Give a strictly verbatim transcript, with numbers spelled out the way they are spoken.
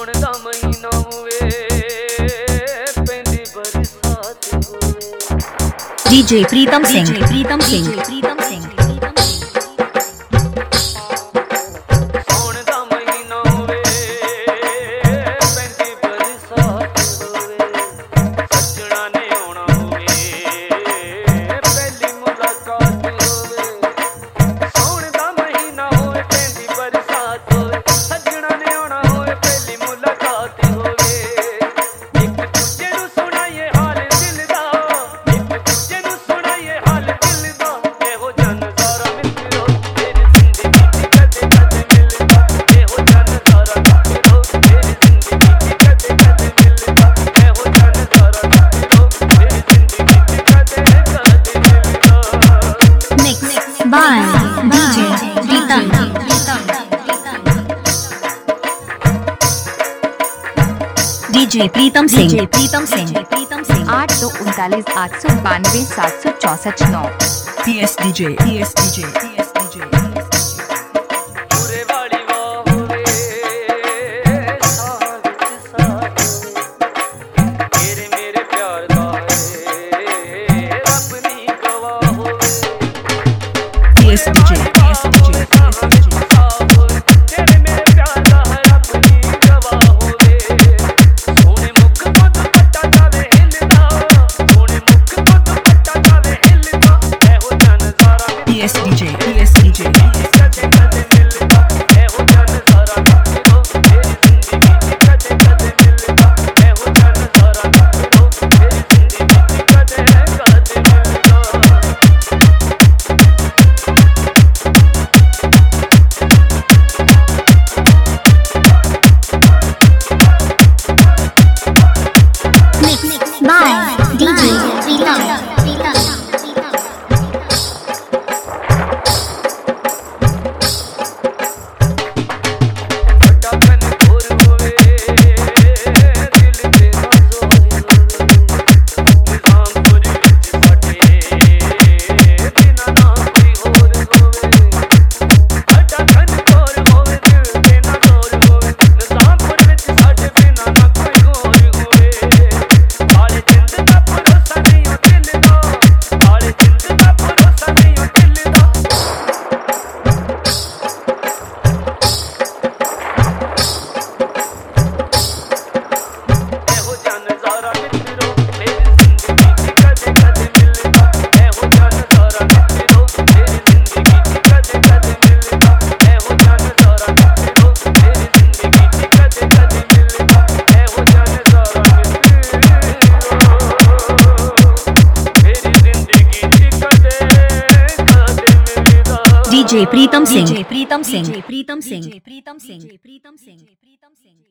ਸੌਣ ਦਾ ਮਹੀਨਾ ਹੋਵੇ ਪੈਂਦੀ ਬਰਸਾਤ ਹੋਵੇ। ਡੀਜੇ ਪ੍ਰੀਤਮ ਸਿੰਘ ਪ੍ਰੀਤਮ ਸਿੰਘ ਪ੍ਰੀਤਮ ਸਿੰਘ डीजे प्रीतम सिंह प्रीतम सिंह प्रीतम सिंह आठ सौ उनतालीस आठ सौ बानवे सात सौ चौसठ नौ P S DJ P S DJ P S DJ DJ Pritam Singh Pritam Singh Pritam Singh Pritam Singh Pritam Singh Pritam Singh